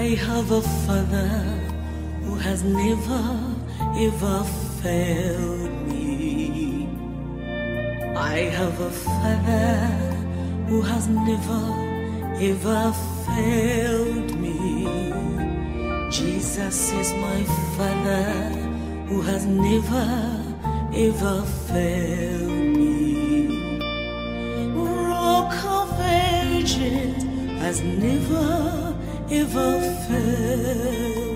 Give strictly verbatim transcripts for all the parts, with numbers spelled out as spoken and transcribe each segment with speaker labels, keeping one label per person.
Speaker 1: have a Father who has never ever failed me. I have a Father who has never ever failed me. Jesus is my Father who has never ever failed me. Rock of Ages has never ever failed.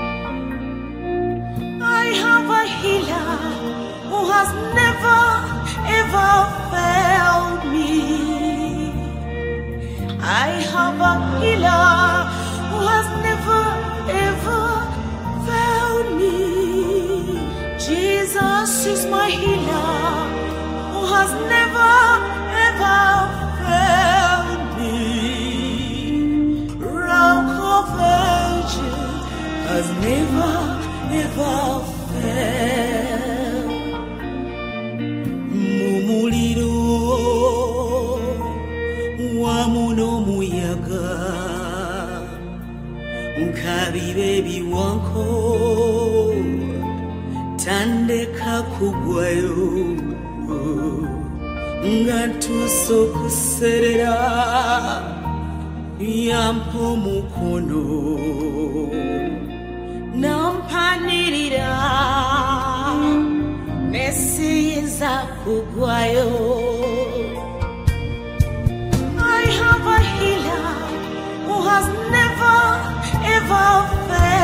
Speaker 1: I have a healer who has never ever failed me. I have a healer who has never ever failed me. Jesus is my healer who has never ever failed me. Rock of Ages has never ever failed. Mumuliro wa muno muyaga nkabire biwanko tandeka kugwayo nga tuso kuserera yampo mukono nampanirira nesiza kugwayo. I have a healer who has never ever failed.